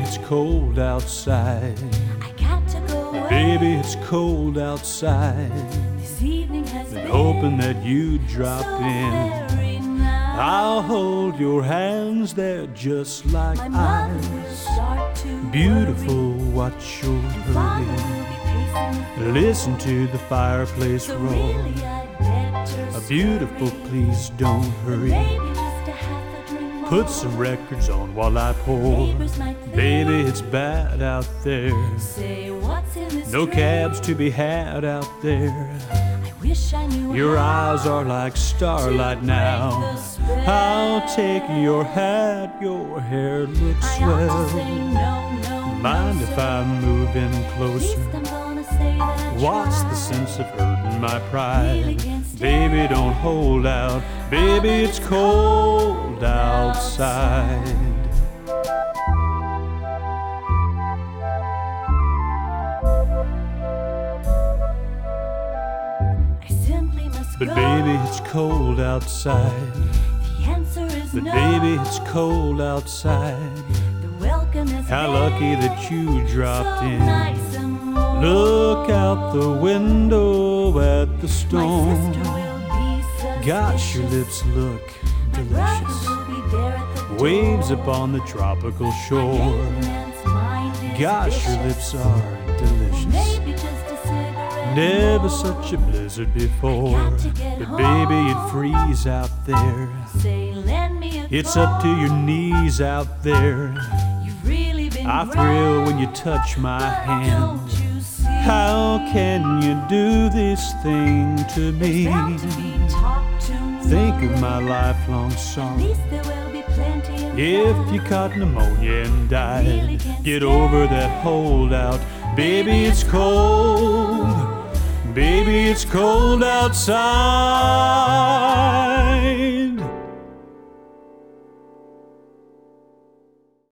it's cold outside. I got to go away. Baby, it's cold outside. This evening has Been been hoping that you'd drop so in. very nice. I'll hold your hands, they're just like My mother will ice. start to Beautiful, watch your worry. Father will hurry. be pacing the floor. Listen to the fireplace So roar. really I'd better Beautiful, scurry. please don't hurry. Maybe just a half a drink more. Put some records on while I pour. Neighbors might think, Baby, it's bad out there. say what's in this No drink? cabs to be had out there. I wish I knew Your how eyes are like starlight to now. break the spell. I'll take your hat, your hair looks I ought to say swell. no, no, Mind no, if sir. I move in At closer? least I'm gonna say that I What's tried. the sense of hurting my Really pride? can't stand Baby, don't hold out. Baby, it's cold outside. I simply must But go. baby, it's cold outside. The answer is But no. baby, it's cold outside. The welcome is How there. lucky that you dropped So in. nice and warm. Look out the window at the My storm. sister will be suspicious. Gosh, your lips look My brother delicious. will be there at the door. Waves upon the tropical My shore. man's mind is Gosh, your vicious. lips are delicious. Maybe just a cigarette Never more. such a blizzard before. got to get But baby, home. it freeze out there. Say, lend me a It's up to your coat. knees out there. You've really been I great, thrill when you touch my but hand. don't you see? How can you do this thing to me? There's bound to be talk tomorrow. Think of my lifelong At song. least there will be plenty of If time. you caught pneumonia and Really died, can't get over that holdout. Baby, it's cold. Baby, it's cold outside.